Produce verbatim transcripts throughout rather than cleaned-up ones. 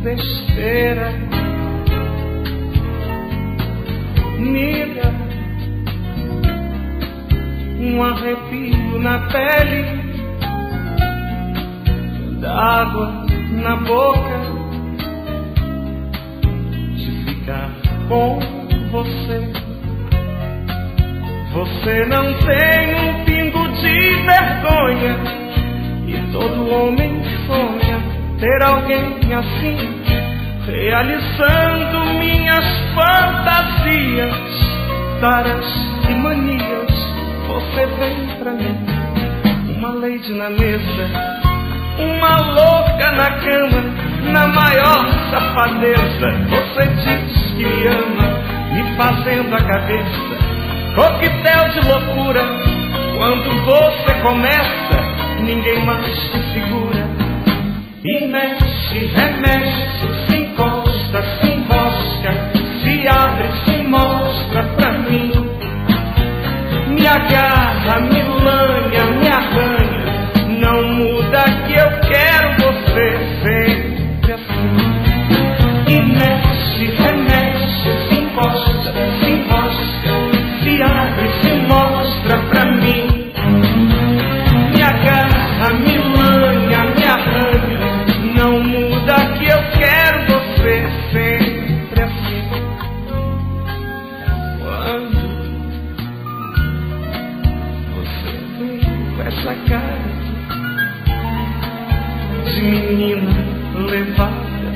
besteira. Me dá um arrepio na pele, d'água na boca, de ficar com você. Você não tem um pingo de vergonha, e todo homem sonha ter alguém assim, realizando minhas fantasias, taras e manias. Você vem pra mim, uma lady na mesa, uma louca na cama, na maior safadeza. Você diz que me ama, me fazendo a cabeça, coquetel de loucura. Quando você começa, ninguém mais te segura. E mexe, remexe, se encosta, se enrosca, se abre, se mostra pra mim. Me agarra, me lanha, me arranha, não muda que eu quero você sempre assim. E mexe, remexe, se encosta, se enrosca, se abre, se mostra pra mim. Me agarra, me lanha, me arranha, não muda que eu quero você sempre assim. Quando você vem com essa cara de menina levada,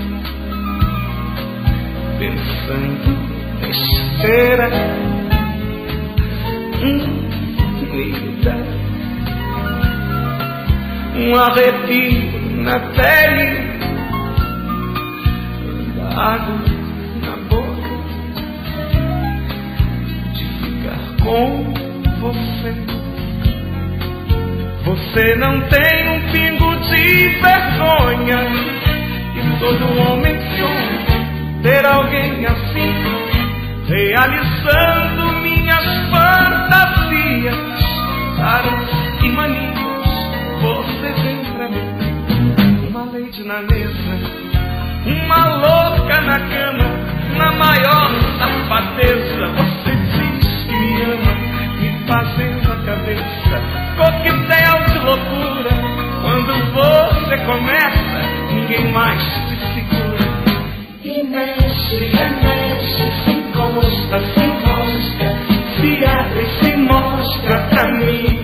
pensando besteira, hum, me dá um arrepio na pele, água na boca, de ficar com você. Você não tem um pingo de vergonha, e todo homem sonha ter alguém assim, realizando minhas fantasias, taras e manias. Você vem pra mim, uma lady na mesa, uma louca na cama, na maior safadeza. Você diz que me ama, me fazendo a cabeça, coquetel de loucura. Quando você começa, ninguém mais te segura. E mexe, remexe, se encosta, se enrosca, se abre, se mostra pra mim.